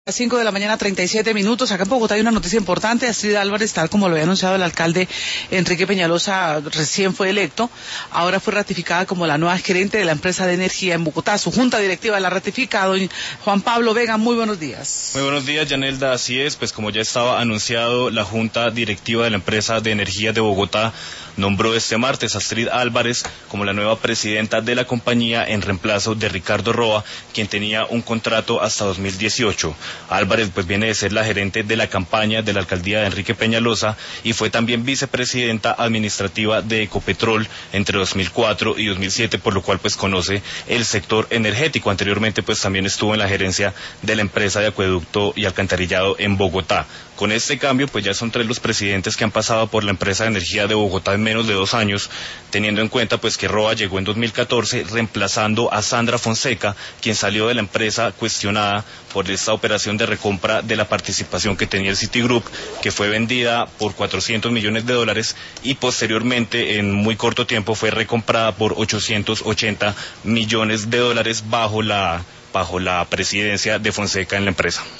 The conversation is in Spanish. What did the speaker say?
Las 5 de la mañana, 37 minutos. Acá en Bogotá hay una noticia importante. Astrid Álvarez, tal como lo había anunciado el alcalde Enrique Peñalosa, recién fue electo. Ahora fue ratificada como la nueva gerente de la empresa de energía en Bogotá. Su junta directiva la ha ratificado. Juan Pablo Vega, muy buenos días. Muy buenos días, Yanelda. Así es, pues como ya estaba anunciado, la junta directiva de la empresa de energía de Bogotá nombró este martes a Astrid Álvarez como la nueva presidenta de la compañía en reemplazo de Ricardo Roa, quien tenía un contrato hasta 2018. Álvarez pues viene de ser la gerente de la campaña de la alcaldía de Enrique Peñalosa y fue también vicepresidenta administrativa de Ecopetrol entre 2004 y 2007, por lo cual pues conoce el sector energético. Anteriormente pues también estuvo en la gerencia de la empresa de acueducto y alcantarillado en Bogotá. Con este cambio pues ya son 3 los presidentes que han pasado por la empresa de energía de Bogotá en menos de 2 años, teniendo en cuenta pues que Roa llegó en 2014 reemplazando a Sandra Fonseca, quien salió de la empresa cuestionada por esta operación de recompra de la participación que tenía el Citigroup, que fue vendida por $400 millones y posteriormente en muy corto tiempo fue recomprada por $880 millones bajo la presidencia de Fonseca en la empresa.